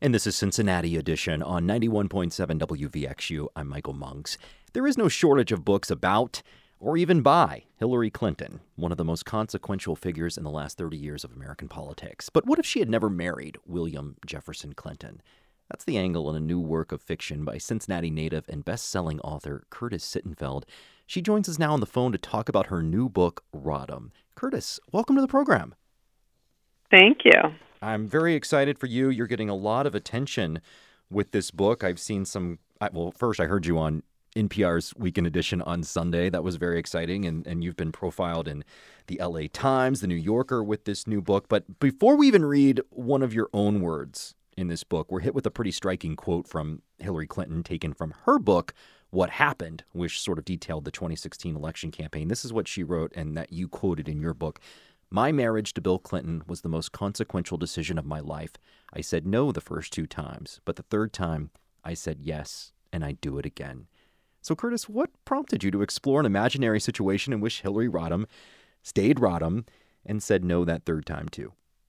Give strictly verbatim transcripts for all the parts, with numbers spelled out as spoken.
And this is Cincinnati Edition on ninety-one point seven W V X U. I'm Michael Monks. There is no shortage of books about or even by Hillary Clinton, one of the most consequential figures in the last thirty years of American politics. But what if she had never married William Jefferson Clinton? That's the angle in a new work of fiction by Cincinnati native and best-selling author Curtis Sittenfeld. She joins us now on the phone to talk about her new book, Rodham. Curtis, welcome to the program. Thank you. I'm very excited for you. You're getting a lot of attention with this book. I've seen some, well, first I heard you on N P R's Weekend Edition on Sunday. That was very exciting. And, and you've been profiled in the L A Times, the New Yorker with this new book. But before we even read one of your own words in this book, we're hit with a pretty striking quote from Hillary Clinton taken from her book, What Happened, which sort of detailed the twenty sixteen election campaign. This is what she wrote and that you quoted in your book. My marriage to Bill Clinton was the most consequential decision of my life. I said no the first two times, but the third time I said yes, and I'd do it again. So, Curtis, what prompted you to explore an imaginary situation in which Hillary Rodham stayed Rodham and said no that third time, too?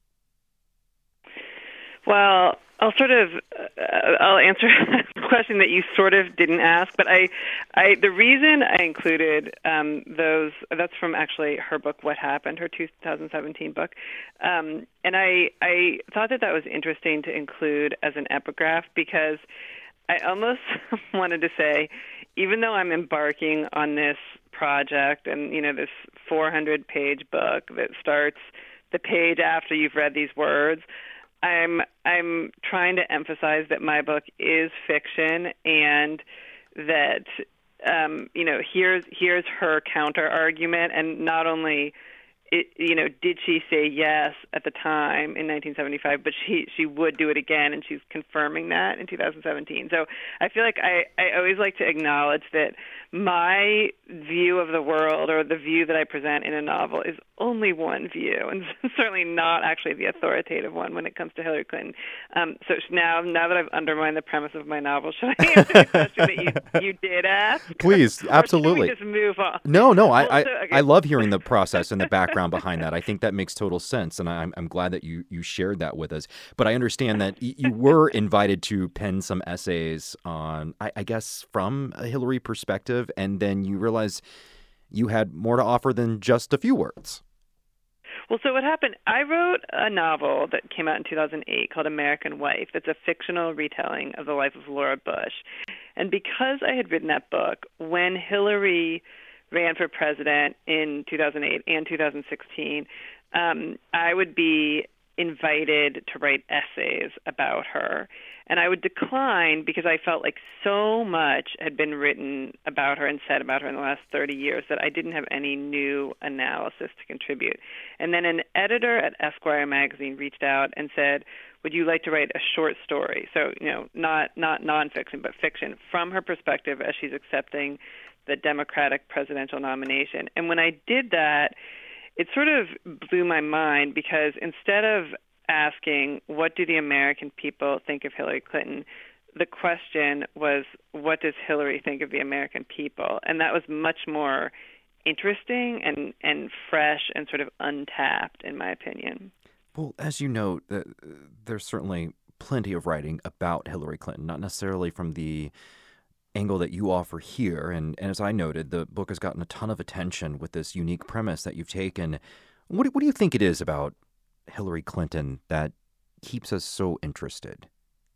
Well, I'll sort of uh, I'll answer a question that you sort of didn't ask, but I, I the reason I included um, those that's from actually her book What Happened, her two thousand seventeen book, um, and I I thought that that was interesting to include as an epigraph because I almost wanted to say, even though I'm embarking on this project and you know this four hundred page book that starts the page after you've read these words, I'm I'm trying to emphasize that my book is fiction and that um, you know here's here's her counter argument, and not only it, you know did she say yes at the time in nineteen seventy-five, but she she would do it again, and she's confirming that in two thousand seventeen. So I feel like I, I always like to acknowledge that my view of the world, or the view that I present in a novel, is only one view, and certainly not actually the authoritative one when it comes to Hillary Clinton. Um, so now, now that I've undermined the premise of my novel, should I answer the question that you, you did ask? Please, or absolutely. Should we just move on? No, no, I, well, I, so, okay. I love hearing the process and the background behind that. I think that makes total sense, and I'm, I'm glad that you, you shared that with us. But I understand that y- you were invited to pen some essays on, I, I guess, from a Hillary perspective, and then you realized you had more to offer than just a few words. Well, so what happened, I wrote a novel that came out in two thousand eight called American Wife. It's a fictional retelling of the life of Laura Bush. And because I had written that book, when Hillary ran for president in two thousand eight and two thousand sixteen, um, I would be invited to write essays about her. And I would decline because I felt like so much had been written about her and said about her in the last thirty years that I didn't have any new analysis to contribute. And then an editor at Esquire magazine reached out and said, would you like to write a short story? So, you know, not, not nonfiction, but fiction from her perspective as she's accepting the Democratic presidential nomination. And when I did that, it sort of blew my mind because instead of asking, what do the American people think of Hillary Clinton, the question was, what does Hillary think of the American people? And that was much more interesting and, and fresh and sort of untapped, in my opinion. Well, as you know, uh, there's certainly plenty of writing about Hillary Clinton, not necessarily from the angle that you offer here. And, and as I noted, the book has gotten a ton of attention with this unique premise that you've taken. What do, what do you think it is about Hillary Clinton that keeps us so interested?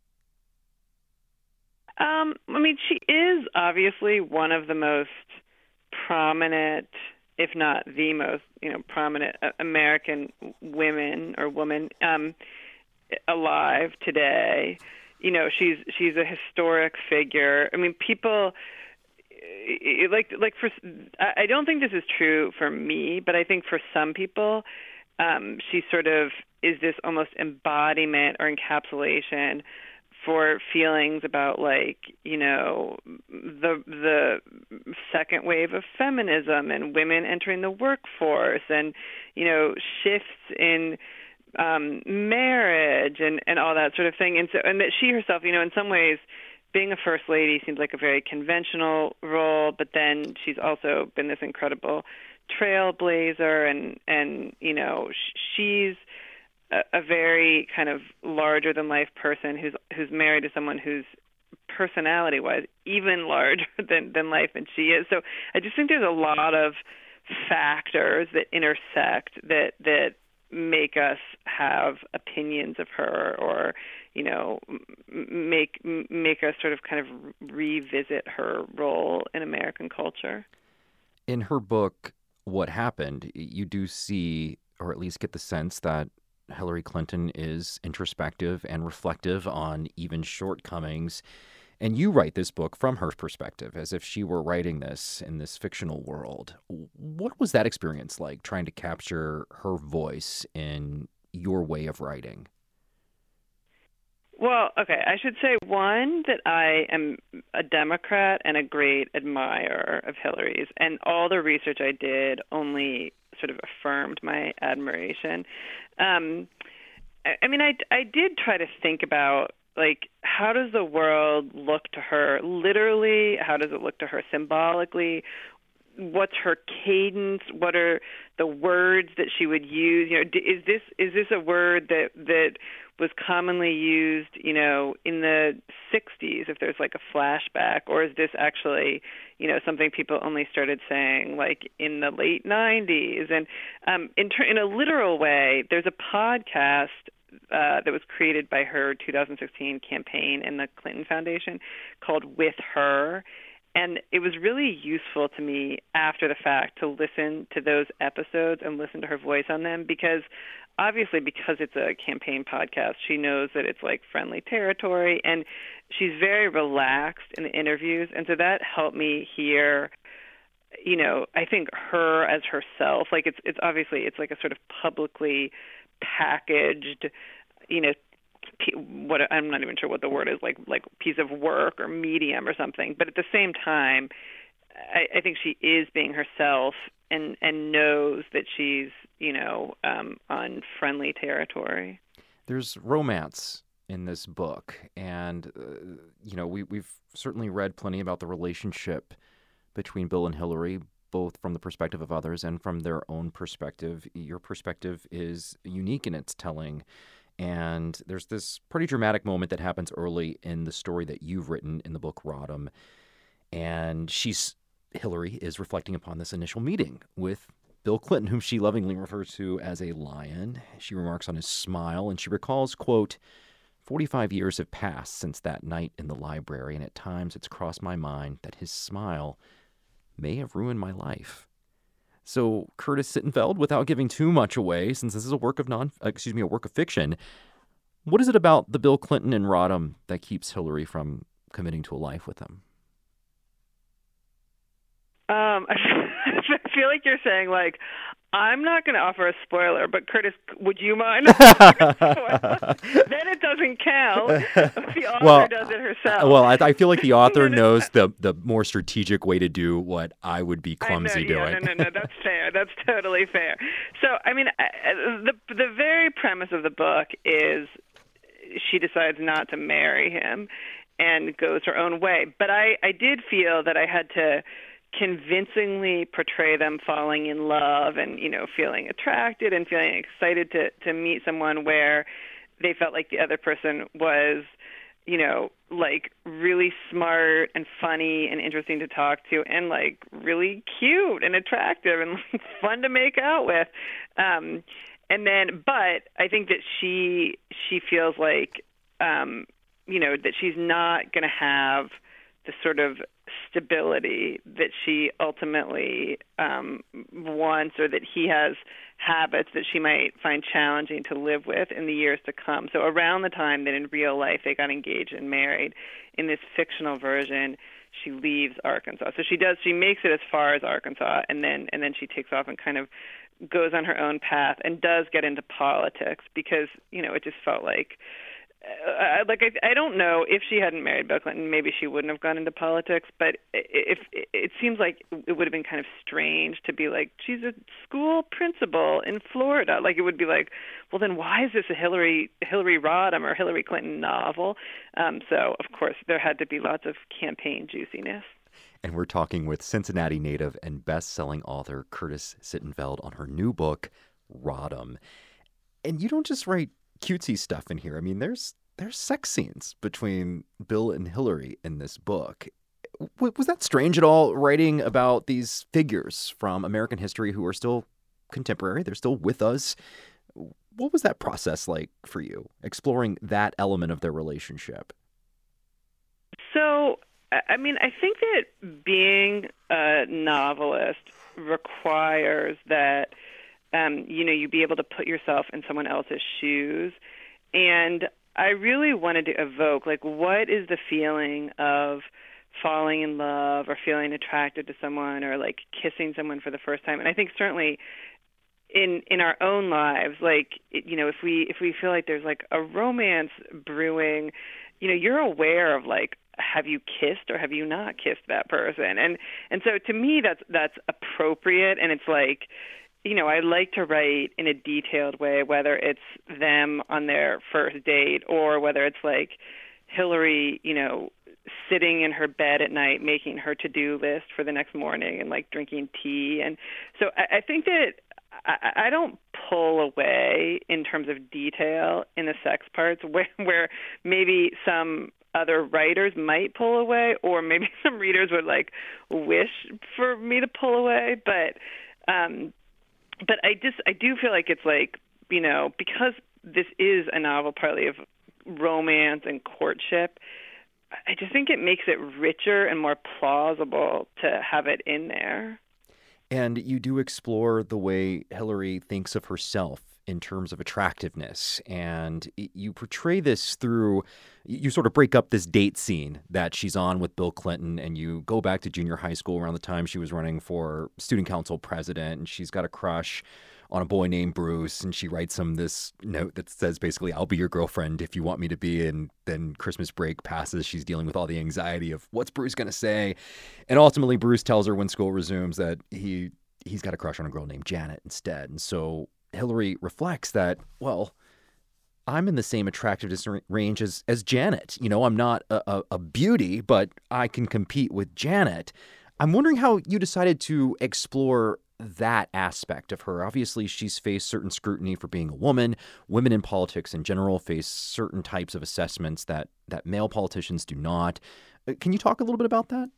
Um, I mean, she is obviously one of the most prominent, if not the most, you know, prominent American women or woman um, alive today. You know, she's she's a historic figure. I mean, people like like for I don't think this is true for me, but I think for some people, um, she sort of is this almost embodiment or encapsulation for feelings about, like, you know, the the second wave of feminism and women entering the workforce and, you know, shifts in um, marriage and, and all that sort of thing. And so, and that she herself, you know, in some ways, being a first lady seems like a very conventional role, but then she's also been this incredible trailblazer, and, and you know, she's a, a very kind of larger than life person who's who's married to someone who's personality wise even larger than than life than she is. So I just think there's a lot of factors that intersect that that make us have opinions of her, or you know, make make us sort of kind of revisit her role in American culture. In her book, What Happened, you do see, or at least get the sense, that Hillary Clinton is introspective and reflective on even shortcomings. And you write this book from her perspective, as if she were writing this in this fictional world. What was that experience like, trying to capture her voice in your way of writing? Well, okay, I should say, one, that I am a Democrat and a great admirer of Hillary's, and all the research I did only sort of affirmed my admiration. Um, I, I mean, I, I did try to think about, like, how does the world look to her literally? How does it look to her symbolically? What's her cadence? What are the words that she would use? You know, is this is this a word that that was commonly used, you know, in the sixties, if there's like a flashback, or is this actually, you know, something people only started saying like in the late nineties? And um, in ter- in a literal way, there's a podcast Uh, that was created by her two thousand sixteen campaign and the Clinton Foundation called With Her. And it was really useful to me after the fact to listen to those episodes and listen to her voice on them, because obviously, because it's a campaign podcast, she knows that it's like friendly territory, and she's very relaxed in the interviews. And so that helped me hear, you know, I think her as herself. Like it's it's obviously it's like a sort of publicly packaged, you know, what I'm not even sure what the word is, like like piece of work or medium or something. But at the same time, I, I think she is being herself and and knows that she's, you know, um, on friendly territory. There's romance in this book, and uh, you know, we we've certainly read plenty about the relationship between Bill and Hillary, both from the perspective of others and from their own perspective. Your perspective is unique in its telling. And there's this pretty dramatic moment that happens early in the story that you've written in the book, Rodham. And she's, Hillary is reflecting upon this initial meeting with Bill Clinton, whom she lovingly refers to as a lion. She remarks on his smile, and she recalls, quote, forty-five years have passed since that night in the library, and at times it's crossed my mind that his smile may have ruined my life. So Curtis Sittenfeld, without giving too much away, since this is a work of non, excuse me, a work of fiction, what is it about the Bill Clinton and Rodham that keeps Hillary from committing to a life with him? Um, I feel like you're saying, like, I'm not going to offer a spoiler, but Curtis, would you mind? Then it doesn't count. The author well, does it herself. Well, I, I feel like the author knows the the more strategic way to do what I would be clumsy I know, yeah, doing. No, no, no, that's fair. That's totally fair. So, I mean, the the very premise of the book is she decides not to marry him and goes her own way. But I, I did feel that I had to convincingly portray them falling in love and, you know, feeling attracted and feeling excited to, to meet someone where they felt like the other person was, you know, like really smart and funny and interesting to talk to and like really cute and attractive and like, fun to make out with. Um, and then, but I think that she, she feels like, um, you know, that she's not going to have the sort of stability that she ultimately um, wants, or that he has habits that she might find challenging to live with in the years to come. So around the time that in real life they got engaged and married, in this fictional version, she leaves Arkansas. So she does, she makes it as far as Arkansas, and then and then she takes off and kind of goes on her own path and does get into politics because, you know, it just felt like Uh, like I, I don't know if she hadn't married Bill Clinton, maybe she wouldn't have gone into politics. But if it, it seems like it would have been kind of strange to be like, she's a school principal in Florida. Like it would be like, well, then why is this a Hillary Hillary Rodham or Hillary Clinton novel? Um, so of course there had to be lots of campaign juiciness. And we're talking with Cincinnati native and best-selling author Curtis Sittenfeld on her new book, Rodham. And you don't just write cutesy stuff in here. I mean, there's there's sex scenes between Bill and Hillary in this book. W- was that strange at all, writing about these figures from American history who are still contemporary? They're still with us. What was that process like for you, exploring that element of their relationship? So, I I mean, I think that being a novelist requires that, um, you know, you be able to put yourself in someone else's shoes. And I really wanted to evoke, like, what is the feeling of falling in love or feeling attracted to someone or, like, kissing someone for the first time? And I think certainly in in our own lives, like, it- you know, if we if we feel like there's, like, a romance brewing, you know, you're aware of, like, have you kissed or have you not kissed that person? And and so to me, that's that's appropriate. And it's like, you know, I like to write in a detailed way, whether it's them on their first date or whether it's like Hillary, you know, sitting in her bed at night making her to-do list for the next morning and like drinking tea. And so I, I think that I, I don't pull away in terms of detail in the sex parts where, where maybe some other writers might pull away, or maybe some readers would like wish for me to pull away. But um, but I just I do feel like it's like, you know, because this is a novel partly of romance and courtship, I just think it makes it richer and more plausible to have it in there. And you do explore the way Hillary thinks of herself in terms of attractiveness. And you portray this through, you sort of break up this date scene that she's on with Bill Clinton, and you go back to junior high school around the time she was running for student council president, and she's got a crush on a boy named Bruce, and she writes him this note that says basically, I'll be your girlfriend if you want me to be. And then Christmas break passes. She's dealing with all the anxiety of what's Bruce going to say. And ultimately, Bruce tells her when school resumes that he, he's got a crush on a girl named Janet instead. And so Hillary reflects that, well, I'm in the same attractiveness range as, as Janet. You know, I'm not a, a, a beauty, but I can compete with Janet. I'm wondering how you decided to explore that aspect of her. Obviously, she's faced certain scrutiny for being a woman. Women in politics in general face certain types of assessments that, that male politicians do not. Can you talk a little bit about that?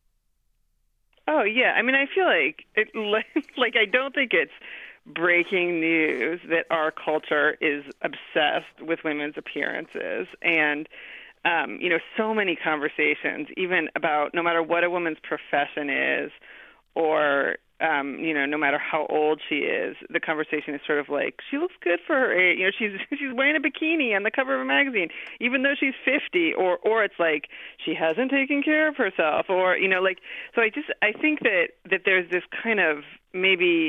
Oh, yeah. I mean, I feel like, it, like, like I don't think it's breaking news that our culture is obsessed with women's appearances. And, um, you know, so many conversations, even about no matter what a woman's profession is or, um, you know, no matter how old she is, the conversation is sort of like, she looks good for her age. You know, she's she's wearing a bikini on the cover of a magazine, even though she's fifty. Or, or it's like, she hasn't taken care of herself. Or, you know, like, so I just, I think that, that there's this kind of maybe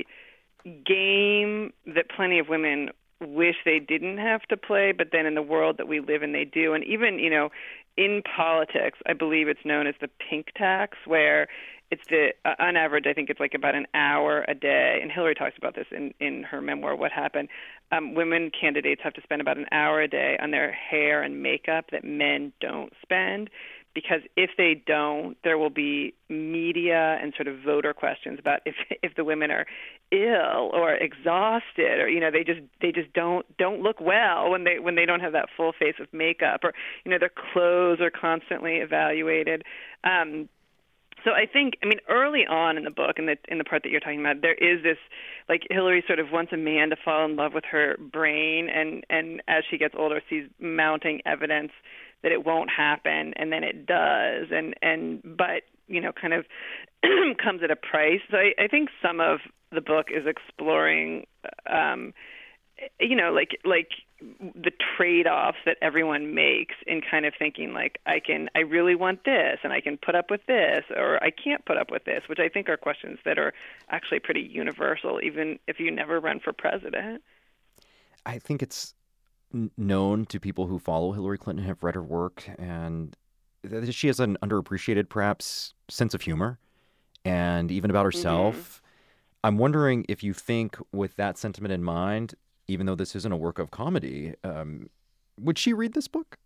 game that plenty of women wish they didn't have to play, but then in the world that we live in, they do. And even, you know, in politics, I believe it's known as the pink tax, where it's the, uh, on average, I think it's like about an hour a day. And Hillary talks about this in, in her memoir, What Happened. Um, women candidates have to spend about an hour a day on their hair and makeup that men don't spend. Because if they don't, there will be media and sort of voter questions about if if the women are ill or exhausted, or you know they just they just don't don't look well when they when they don't have that full face of makeup, or you know their clothes are constantly evaluated. Um, so I think, I mean, early on in the book, in the in the part that you're talking about, there is this, like, Hillary sort of wants a man to fall in love with her brain, and and as she gets older, sees mounting evidence that it won't happen, and then it does, and and but you know, kind of comes at a price. So I, I think some of the book is exploring, um, you know, like like the trade-offs that everyone makes in kind of thinking like, I can, I really want this, and I can put up with this, or I can't put up with this, which I think are questions that are actually pretty universal, even if you never run for president. I think it's known to people who follow Hillary Clinton, have read her work, and that she has an underappreciated, perhaps, sense of humor, and even about herself. Mm-hmm. I'm wondering if you think, with that sentiment in mind, even though this isn't a work of comedy, um, would she read this book?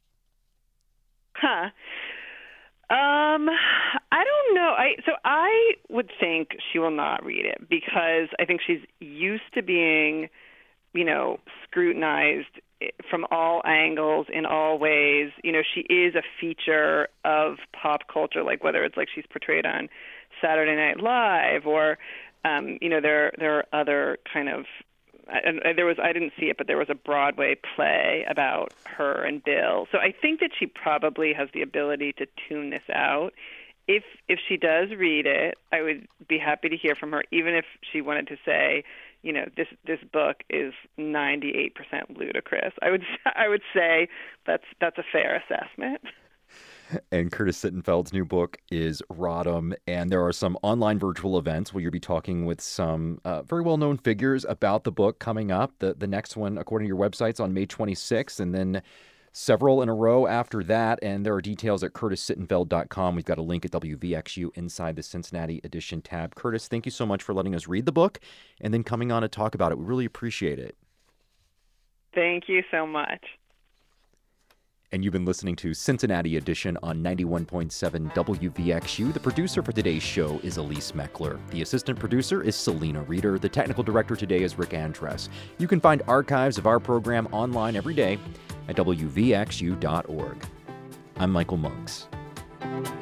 Huh. Um, I don't know. I so I would think she will not read it, because I think she's used to being you know, scrutinized from all angles, in all ways. You know, she is a feature of pop culture, like whether it's like she's portrayed on Saturday Night Live or, um, you know, there there are other kind of, and there was, I didn't see it, but there was a Broadway play about her and Bill. So I think that she probably has the ability to tune this out. If if she does read it, I would be happy to hear from her, even if she wanted to say, you know, this this book is ninety-eight percent ludicrous. I would I would say that's that's a fair assessment. And Curtis Sittenfeld's new book is Rodham, and there are some online virtual events where you'll be talking with some uh, very well-known figures about the book coming up. The the next one, according to your website, is on May twenty-sixth, and then several in a row after that. And there are details at curtis sittenfeld dot com. We've got a link at W V X U inside the Cincinnati edition tab. Curtis, thank you so much for letting us read the book and then coming on to talk about it. We really appreciate it. Thank you so much. And you've been listening to Cincinnati Edition on ninety-one point seven W V X U. The producer for today's show is Elise Meckler. The assistant producer is Selena Reeder. The technical director today is Rick Andress. You can find archives of our program online every day at W V X U dot org. I'm Michael Monks.